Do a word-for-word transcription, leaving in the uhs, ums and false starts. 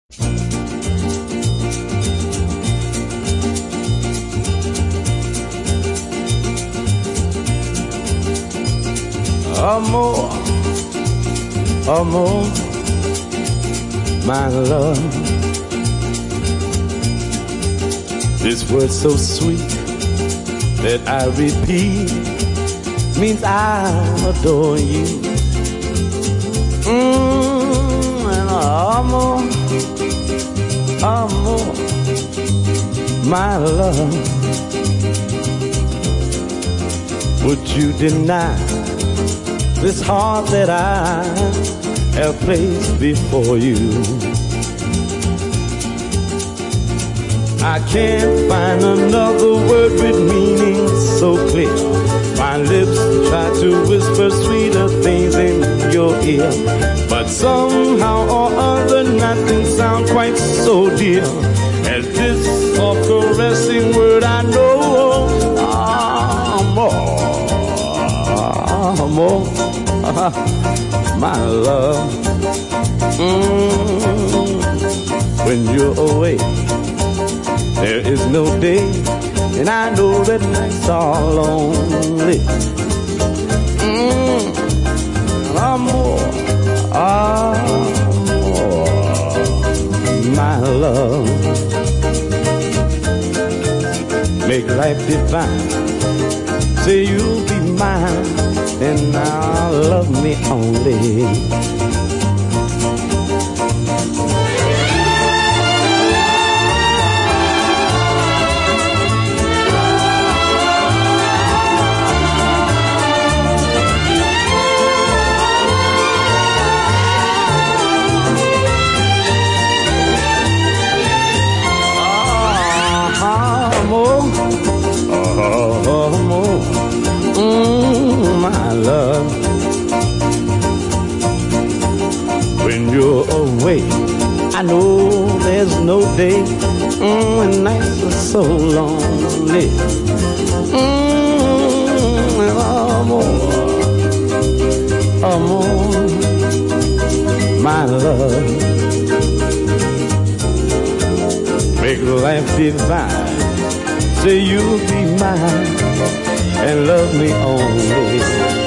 Amor, amor, my love. This word so sweet that I repeat means I adore you. Mmm, and amor, amor, my love. Would you deny this heart that I have placed before you? I can't find another word with meaning so clear. My lips try to whisper sweeter things in your ear, but somehow or other nothing sounds quite so dear as this soft caressing word I know. Amor, amor, my love. Mm, when you're away, there is no day, and I know that nights are lonely. Mm, amor, amor, my love. Make life divine. Say you'll be mine, and now love me only. My love, when you're away, I know there's no day, mm, and nights are so lonely. Mm, amor, amor, my love, make life divine. Say you'll be mine and love me only.